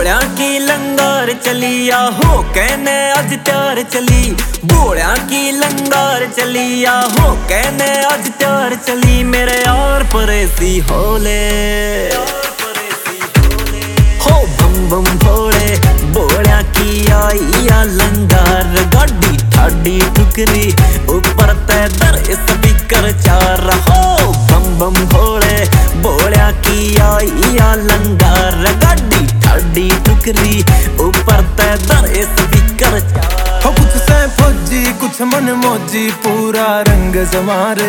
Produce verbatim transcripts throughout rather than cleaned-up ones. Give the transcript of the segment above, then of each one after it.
भोलिया की लंगार चलिया हो कहने अज त्यार चली। भोलिया की लंगार चलिया हो कहने अज त्यार चली। मेरे यार परेसी होले हो बम बम भोले। भोलिया की आई या लंगार गाड़ी ठाडी टुकरी ऊपर तय दर स्पीकर चार हो बम बम भोले। भोलिया की आई या लंगार गाड़ी ठाडी टुकरी ऊपर तय दर स्पीकर चार हो। कुछ से फौजी कुछ मन मौजी पूरा रंग जमारे।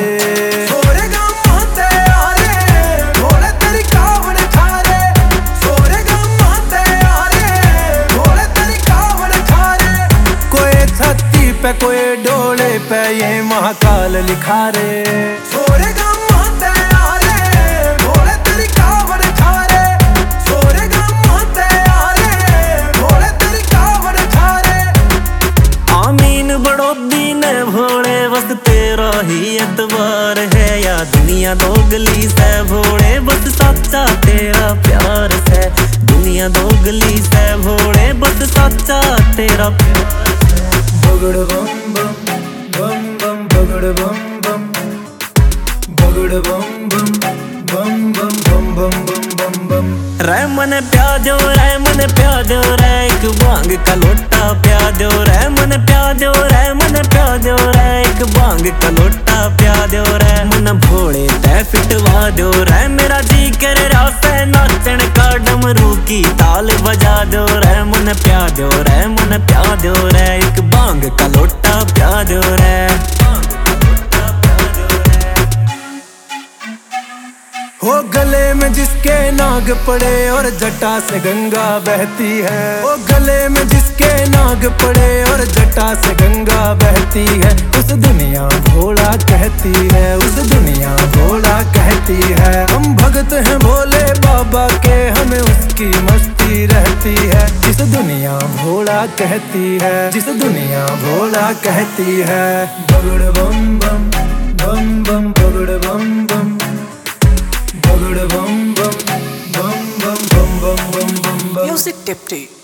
पे कोई डोले पे ये महाकाल लिखा रे। छोरे गम्माते आरे भोले तेरी कावड़ छारे। छोरे गम्माते आरे भोले तेरी कावड़ छारे। आमीन बड़ो दीन भोले बस तेरा ही एतबार है। या दुनिया दोगली से भोले बस सच्चा तेरा प्यार से। दुनिया दोगली से भोले बस सच्चा तेरा प्यार। बगड़ बम बम बम बम बगड़ बम बम बगड़ बम बम बम बम बम बम बम बम बम। रै मन प्यादो रै मन प्यादो रै एक भांग का लोटा प्यादो रै मन प्यादो रै मन प्यादो रै एक भांग का लोटा प्यादो रै। मन भोले तै फिटवा दो रै मेरा जी करे रास्ते नाचन का डमरू की ताल बजा दो रै। मन प्यादो रै मन प्यादो रै एक भांग का लोटा प्यादो रै। हो गले में जिसके नाग पड़े और जटा से गंगा बहती है। ओ गले में जिसके नाग पड़े और जटा से गंगा बहती है। उस दुनिया भोला कहती है उस दुनिया भोला कहती है। हम भगत हैं भोले बाबा के हमें उसकी मस्ती रहती है। जिस दुनिया भोला कहती है जिस दुनिया भोला कहती है। बगड़ बम बम बम बम बगड़ बम बम बगड़ बम बम बम बम बम बम बम बम। Music Tiptree.